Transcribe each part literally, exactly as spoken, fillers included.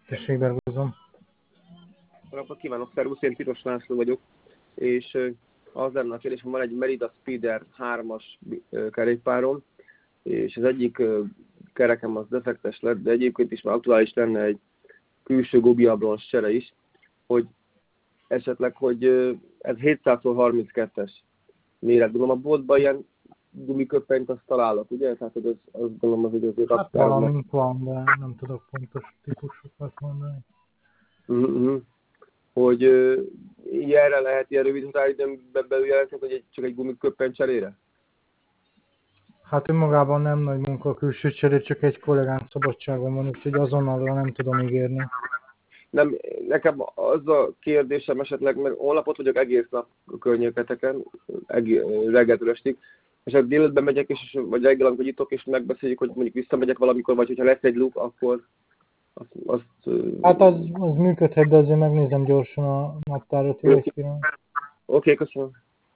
Tessék, Bergozom. Napot kívánok, szervusz, én Piros László vagyok, és az lenne a kérdésem, van egy Merida Speeder hármas kerékpárom, és az egyik kerekem az defektes lett, de egyébként is már aktuális lenne egy külső gumiablons csere is, hogy esetleg, hogy ez hétszázszor harminckettes méret, gondolom a boltban ilyen gumiköppenyt azt találok, ugye? Tehát hogy az, azt gondolom, hogy azért Hát valamink van, de nem tudok pontos típusokat mondani. Uh-huh. Hogy uh, ilyenre lehet ilyen rövid határidőn belül jelenteni, hogy egy, csak egy gumiköppen cserére? Hát önmagában nem nagy munka a külső cseré, csak egy kollégám szabadságon van, úgyhogy azonnalra nem tudom ígérni. Nem, nekem az a kérdésem esetleg, mert holnapot vagyok egész nap a környéketeken, reggeltől estig, és hát délután megyek, és, vagy reggel, amikor nyitok, és megbeszéljük, hogy mondjuk visszamegyek valamikor, vagy hogyha lesz egy luk, akkor azt... azt hát az, az működhet, de azért megnézem gyorsan a naptárat, jó egy pillanat. Oké, okay, köszönöm.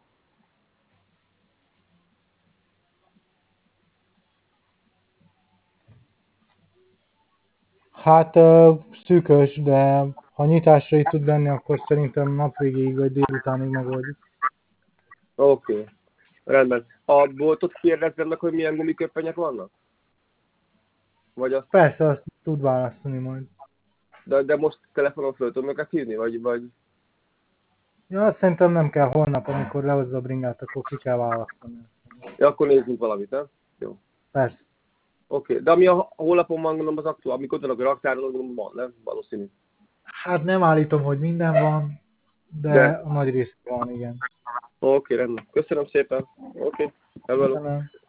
Hát uh, szűkös, de ha nyitásra itt tud lenni, akkor szerintem nap végéig vagy délutánig megoldjuk. Oké, okay. Rendben. A boltot kérdezem meg, hogy milyen gumiköppenyek vannak? Vagy azt... Persze, azt tud választani majd. De, de most telefonon föl tudom őket hívni, vagy... vagy... Ja, azt szerintem nem kell, holnap, amikor lehozza a bringát, akkor ki kell választani. Ja, akkor nézzünk valamit, nem? Jó. Persze. Oké, okay. De ami a honlapon van, gondolom az aktuál, amikor ott vannak a raktáron, gondolom van, nem? Valószínű. Hát nem állítom, hogy minden van, de, de... a nagy rész van, igen. Oké, okay, rendben. Köszönöm szépen. Oké, okay. Köszönöm.